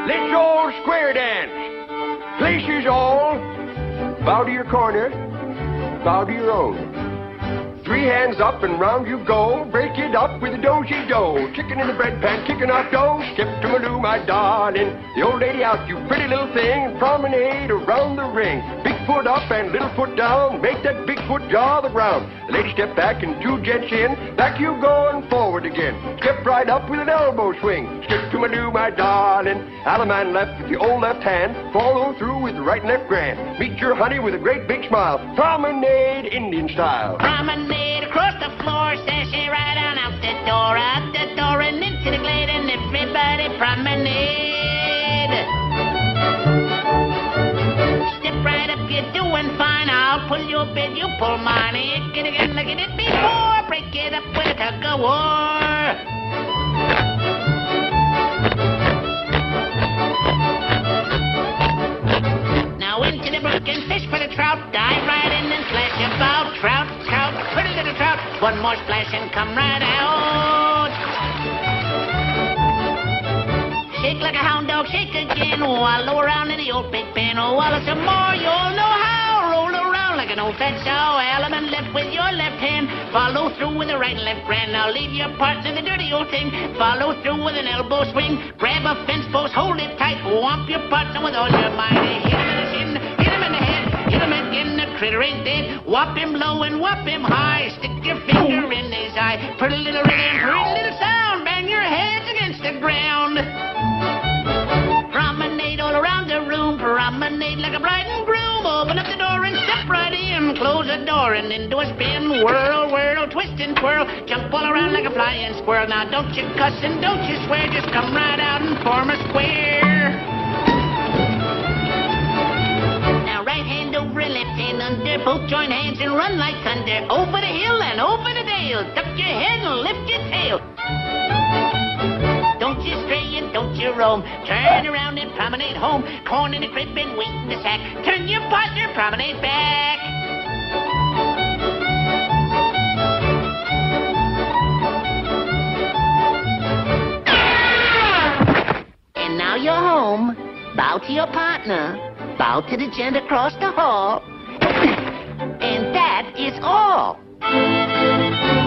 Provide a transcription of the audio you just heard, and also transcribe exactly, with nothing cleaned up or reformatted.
Let's all square dance. Places all. Bow to your corner. Bow to your own. Three hands up and round you go. Break it up with a do-si-do. Chicken in the bread pan, kicking off dough. Skip to Maloo, my darling. The old lady out, you pretty little thing. Promenade around the ring. Big foot up and little foot down. Make that big foot jaw the ground. The lady step back and two jets in. Back you go and forward again. Step right up with an elbow swing. Skip to Maloo, my darling. Alaman left with the old left hand. Follow through with the right and left grand. Meet your honey with a great big smile. Promenade Indian style. Promenade across the floor, sashay right on out the door, out the door and into the glade, and everybody promenade. Step right up, you're doing fine. I'll pull your bed, you pull mine. Hit it again, look at it before. Break it up with a tug of war. Now into the brook and fish for the trout. Dive right in and splash about. Trout, trout, pretty little trout. One more splash and come right out. Shake like a hound dog, shake again. Wallow around in the old big pen. Oh, wallow some more, you'll know how. Roll around like an old fat sow. Element left with your left hand. Follow through with the right and left grand. Now leave your partner the dirty old thing. Follow through with an elbow swing. Grab a fence post, hold it tight. Whomp your partner with all your might. Hit him in the shin, hit him in the head. Hit him again, the critter ain't dead. Whop him low and whop him high. Stick your finger in his eye. Pretty little rhythm, pretty little sound. Bang your heads against the ground. Promenade all around the room. Promenade like a bride and groom. Open up the door and step right in. Close the door and into a spin. Whirl, whirl, twist and twirl. Jump all around like a flying squirrel. Now don't you cuss and don't you swear. Just come right out and form a square. Now right hand over left hand under. Both join hands and run like thunder. Over the hill and over the dale. Duck your head and lift your tail. Don't you stray and don't you roam. Turn around and promenade home. Corn in the crib and wheat in the sack. Turn your partner, promenade back. And now you're home. Bow to your partner. Bow to the gent across the hall. And that is all.